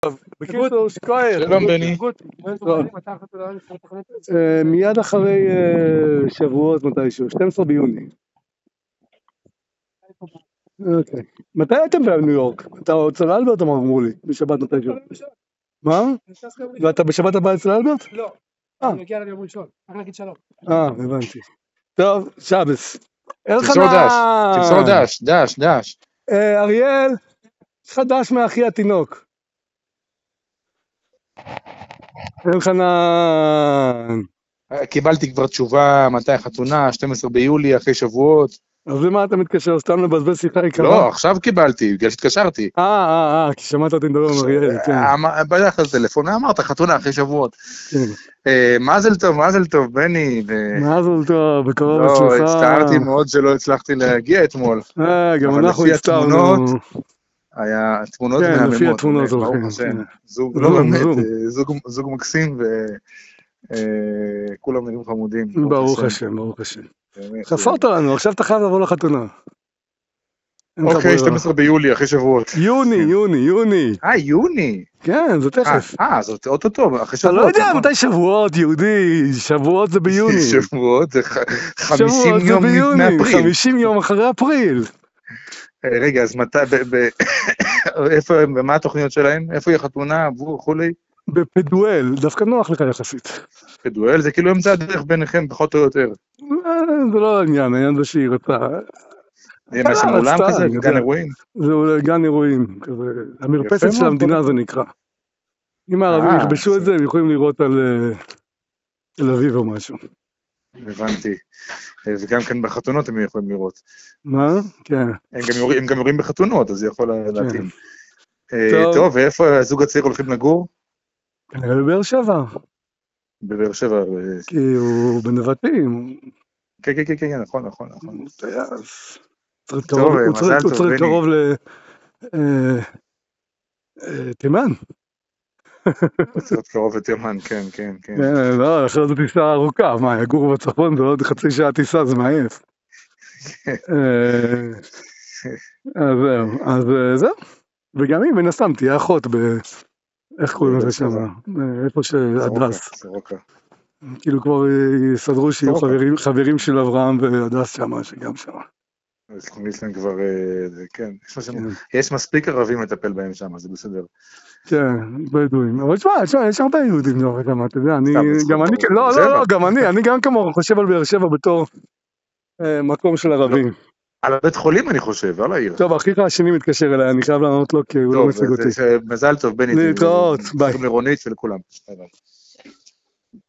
בקיצור, שקוייך. שלום בני. מיד אחרי שבועות מתישהו, 12 ביוני. אוקיי. מתי הייתם בניו יורק? אתה אצל אלברט אמרו לי, בשבת מתישהו. מה? ואתה בשבת הבא אצל אלברט? לא, אני מגיע ליום ראשון, רק להגיד שלום. הבנתי. טוב, שבס. תמסור דש. אריאל, יש לך דש מאחי התינוק. אלחנן. קיבלתי כבר תשובה, מתי החתונה, 12 ביולי, אחרי שבועות. אז למה אתה מתקשר? סתם לבזבז שיחה יקרה? לא, עכשיו קיבלתי, בגלל שהתקשרתי. כי שמעת אותי מדבר עם אריאל, כן. בדרך כלל טלפון, אמרת, חתונה אחרי שבועות. מזל טוב, בני. מזל טוב, בקרוב אצלך. אצלך. לא, הצטערתי מאוד שלא הצלחתי להגיע אתמול. גם אנחנו הצטערנו. היה תמונות כן, מהממות. לפי התמונות הולכים. זוג מקסים וכולם נראים חמודים. ברוך השם. חפרת לנו, עכשיו אתה חייב לבוא לחתונה. אוקיי, 12 ביולי, אחרי שבועות. יוני. יוני. כן, זה תכף. זאת אוטוטו, אחרי אתה שבועות. לא יודע מתי שבועות, יהודי, שבועות זה ביוני. שבועות זה 50 יום מאפריל. 50 יום אחרי אפריל. רגע, אז מתי, מה התוכניות שלהם? איפה היא החתונה, וכולי? בפדואל, דווקא נוח לך יחסית. פדואל זה כאילו אמצע הדרך ביניכם, פחות או יותר. זה לא העניין זה שהיא רצה. זה מה שמעולם כזה, גן אירועים? זה אולי גן אירועים, המרפסת של המדינה זה נקרא. אם הערבים יכבשו את זה, הם יכולים לראות על תל אביב או משהו. הבנתי. וגם כאן בחתונות הם יכולים לראות. מה? כן. הם גם יורים בחתונות, אז זה יכול להתאים. טוב, ואיפה הזוג הצעיר הולכים לגור? כנראה בבאר שבע. בבאר שבע. כי הוא בנבטים. כן, נכון. הוא צריך קרוב לתימן. הוא צריך קרוב לתימן, כן. לא, אחרי זו טיסה ארוכה, מה, יגור בצפון זה עוד חצי שעה טיסה, זה מעייף. אז זהו. וגם היא, מן הסתם, תהיה אחות איך קוראים לזה שם? איפה שהדס. כאילו כבר יסדרו שיהיו חברים של אברהם והדס שם, שגם שם. אז נכניס להם כבר, כן, יש מספיק ערבים לטפל בהם שם, זה בסדר. כן, בדואים. אבל תשמע, יש הרבה יהודים דווקא שם, אתה יודע, אני גם כמוך חושב על באר שבע בתור מקום של ערבים. על הבית חולים אני חושב, על העיר. טוב, אחיך השני מתקשר אליי, אני חייב לענות לו כי הוא לא מציג אותי. מזל טוב, בני. להתראות, ביי. לרונית ולכולם. ביי.